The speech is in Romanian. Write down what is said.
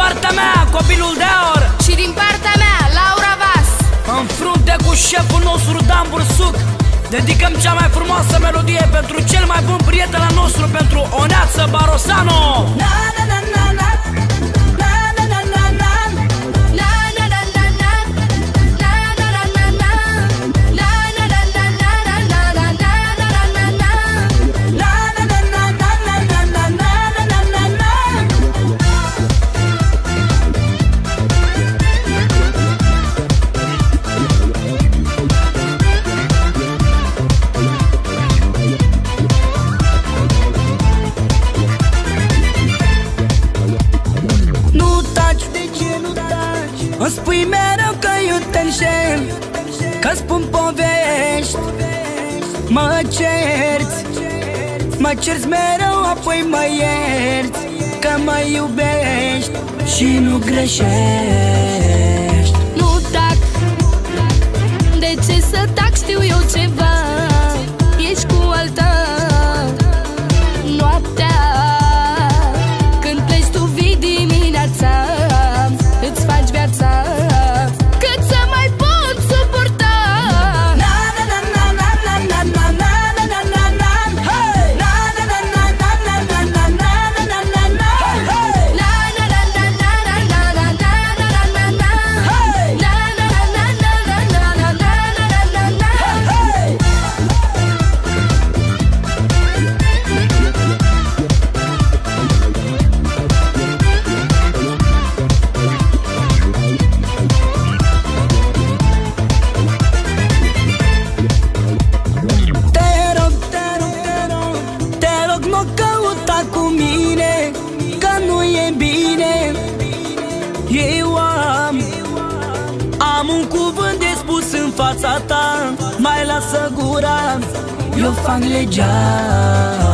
partea mea, copilul de aur. Și din partea mea, Laura Vas. În frunte cu șeful nostru Dan Bursuc, dedicăm cea mai frumoasă melodie pentru cel mai bun prieten al nostru, pentru Oneață Barosanu. Îmi spui mereu că eu te înșel, că spun povești, mă cerți mereu, apoi mă ierți, că mă iubești și nu greșești. Nu tac, de ce să tac, știu eu ceva. Ești cu alta noaptea, când pleci tu vii dimineața, îți faci viața cât să mai pot suporta. Eu am un cuvânt de spus în fața ta, mai lasă gura, eu fac legea.